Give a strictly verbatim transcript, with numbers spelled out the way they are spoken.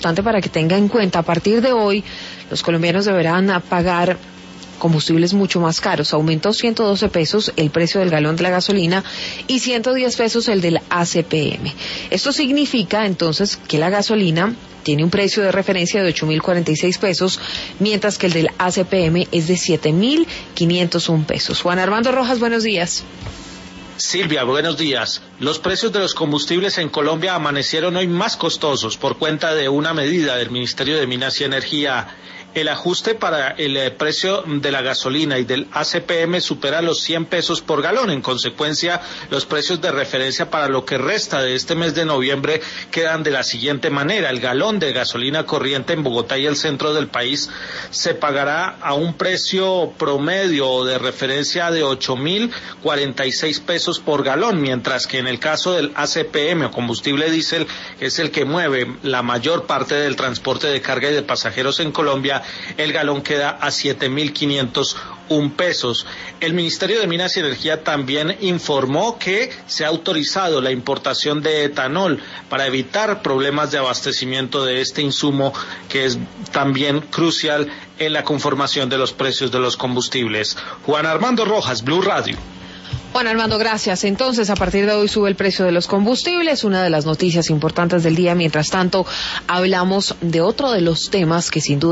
importante para que tenga en cuenta. A partir de hoy, los colombianos deberán pagar combustibles mucho más caros. Aumentó ciento doce pesos el precio del galón de la gasolina y ciento diez pesos el del A C P M. Esto significa entonces que la gasolina tiene un precio de referencia de ocho mil cuarenta y seis pesos, mientras que el del A C P M es de siete mil quinientos un pesos. Juan Armando Rojas, buenos días. Silvia, buenos días. Los precios de los combustibles en Colombia amanecieron hoy más costosos por cuenta de una medida del Ministerio de Minas y Energía. El ajuste para el precio de la gasolina y del A C P M supera los cien pesos por galón. En consecuencia, los precios de referencia para lo que resta de este mes de noviembre quedan de la siguiente manera. El galón de gasolina corriente en Bogotá y el centro del país se pagará a un precio promedio de referencia de ocho mil cuarenta y seis pesos por galón, mientras que en el caso del A C P M o combustible diésel, que es el que mueve la mayor parte del transporte de carga y de pasajeros en Colombia, el galón queda a siete mil quinientos un pesos. El Ministerio de Minas y Energía también informó que se ha autorizado la importación de etanol para evitar problemas de abastecimiento de este insumo, que es también crucial en la conformación de los precios de los combustibles. Juan Armando Rojas, Blue Radio. Juan Armando, gracias. Entonces, a partir de hoy sube el precio de los combustibles, una de las noticias importantes del día. Mientras tanto, hablamos de otro de los temas que sin duda